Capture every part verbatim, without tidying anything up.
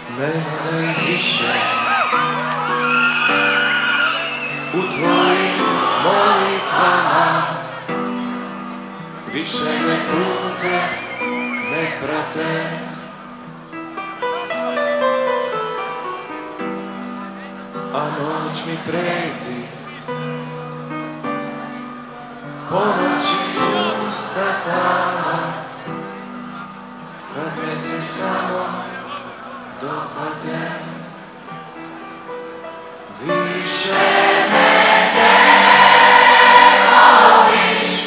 Nema više u tvojim molitvama, više me pute ne prate. A noć mi preti, ponoći usta tama, kad me se samo dohvate. Više me ne voliš,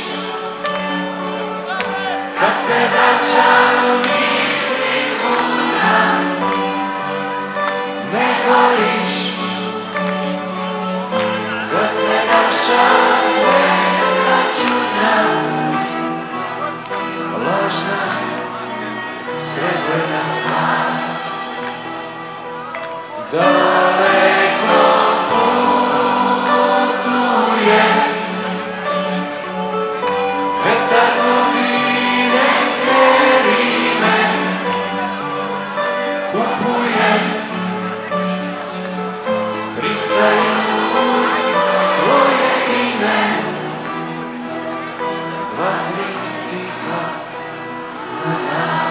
kad se vraćam misli puna, ne goriš, gasne naša zvezda čudna, lažna srebrna stvar. Daleko putuje vetar novine kerime, kupujem, pristajem uz tvoje ime, dva, tri stiha na dan.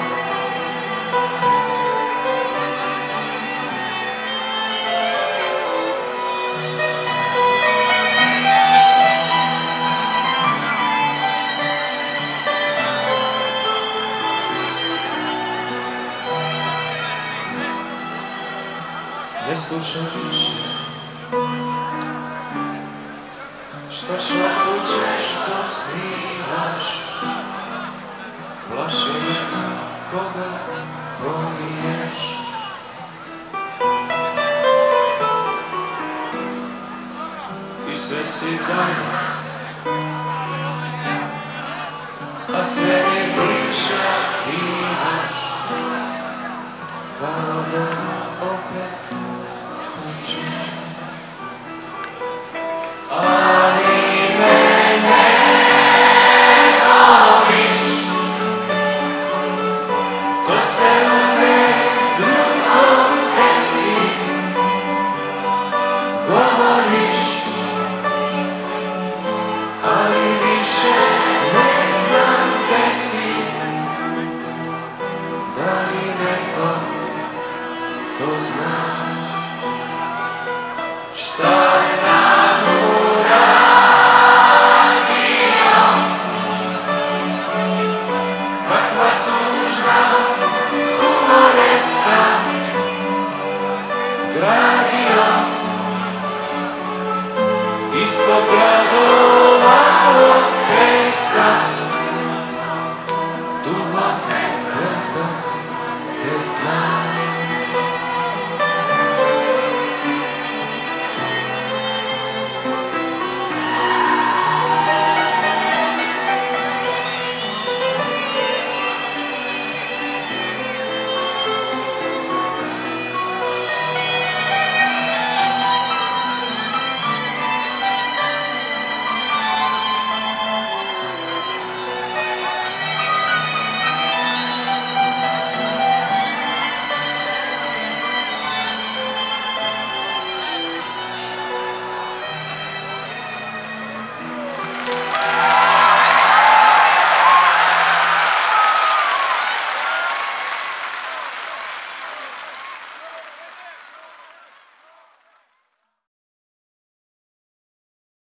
Ne slušaj više šta šapućeš dok snimaš, plaši me koga pominješ. I sve si dalje, a sve mi bliže imaš, kao da opet učin. Ali me ne voliš, to se u me drugom desi, govoriš, ali više ne znam gde si. Da li neko to zna? Šta sam uradio, kakva tužna humoreska, gradio ispod gradova od peska, duboke vrste bez dna.